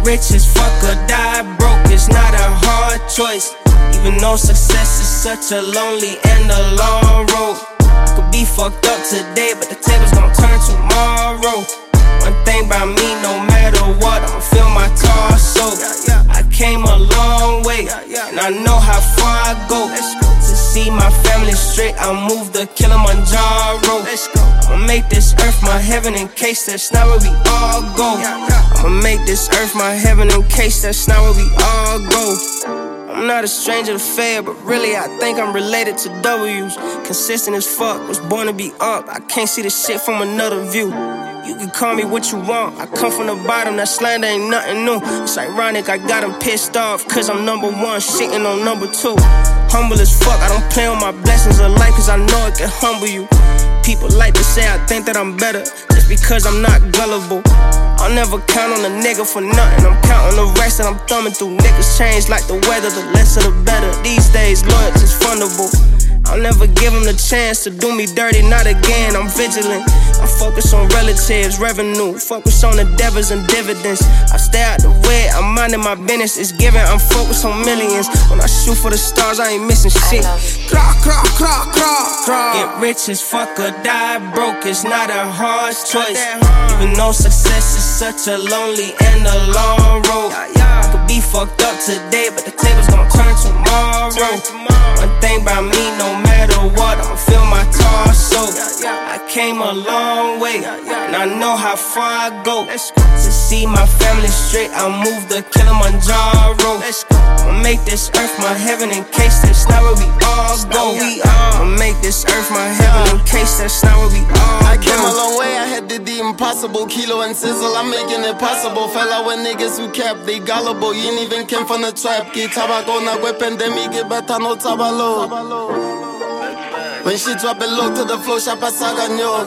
rich as fuck or die broke, it's not a hard choice. Even though success is such a lonely and a long road. I could be fucked up today, but the table's gon' turn tomorrow. One thing about me, no matter what, I'ma feel my torso. I came a long way, and I know how far I go. To see my family straight, I'll move the Kilimanjaro. I'ma make this earth my heaven in case that's not where we all go. I'ma make this earth my heaven in case that's not where we all go. I'm not a stranger to fail, but really I think I'm related to W's. Consistent as fuck, was born to be up. I can't see the shit from another view. You can call me what you want, I come from the bottom, that slander ain't nothing new. It's ironic, I got them pissed off, cause I'm number one, shitting on number two. Humble as fuck, I don't play on my blessings of life, cause I know it can humble you. People like to say I think that I'm better, just because I'm not gullible. I'll never count on a nigga for nothing, I'm counting the rest and I'm thumbing through. Niggas change like the weather, the lesser the better. These days, loyalty's fundable. I'll never give them the chance to do me dirty, not again, I'm vigilant. I'm focused on relatives, revenue, focused on the devils and dividends. I stay out the way, I'm minding my business, it's given, I'm focused on millions. When I shoot for the stars, I ain't missing shit. Get rich as fuck or die broke, it's not a hard choice. Even though success is such a lonely and a long road. I could be fucked up today, but the table's gon' turn tomorrow. One thing about me, no matter what, I'ma feel my torso. I came a long way, and I know how far I go. To see my family straight, I'll move the Kilimanjaro. I'ma make this earth my heaven in case that's not where we all go. I'ma make this earth my heaven in case that's not where we all go. I came a long way, I had did the impossible. Kilo and sizzle, I'm making it possible. Fell out with niggas who cap, they gullible. You ain't even came from the trap. Ki tabaco na kwe pandemic, beta no tabalo. When she drop it low to the flow, shapa saganyo.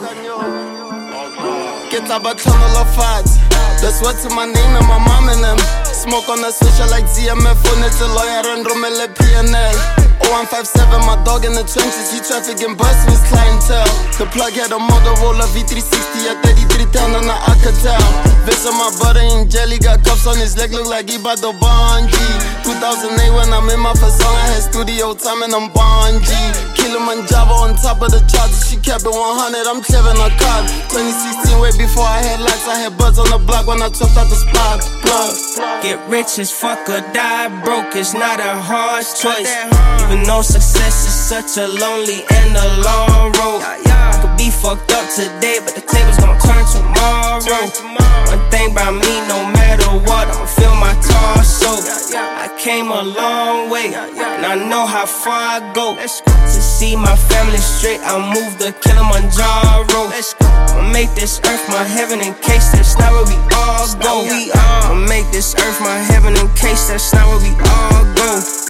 Get tabatlono la fat. That's what to my name and my mom and them. Smoke on the switcher like ZMF, on it's a lawyer and Romele PNL. 0157, my dog in the trenches, he trafficking bus with clientele. The plug had a Motorola V360 at 3310 and I could tell. Visit my brother in jelly, got cuffs on his leg, look like he bout the bungee. 2008 when I'm in my first song, I had studio time and I'm bungee. Kilimanjaro on top of the charts, she kept it 100, I'm clearing a car. 2016, way before I had lights, I had buds on the block when I chopped out the spot. Get rich as fuck or die broke, it's not a hard choice. Even though success is such a lonely and a long road. I could be fucked up today, but the table's gon' turn tomorrow. One thing about me, no matter what, I'ma feel my torso. I came a long way, and I know how far I go. To see my family straight, I'll move the Kilimanjaro. I'ma make this earth my heaven in case that's not where we all go. I'ma make this earth my heaven in case that's not where we all go.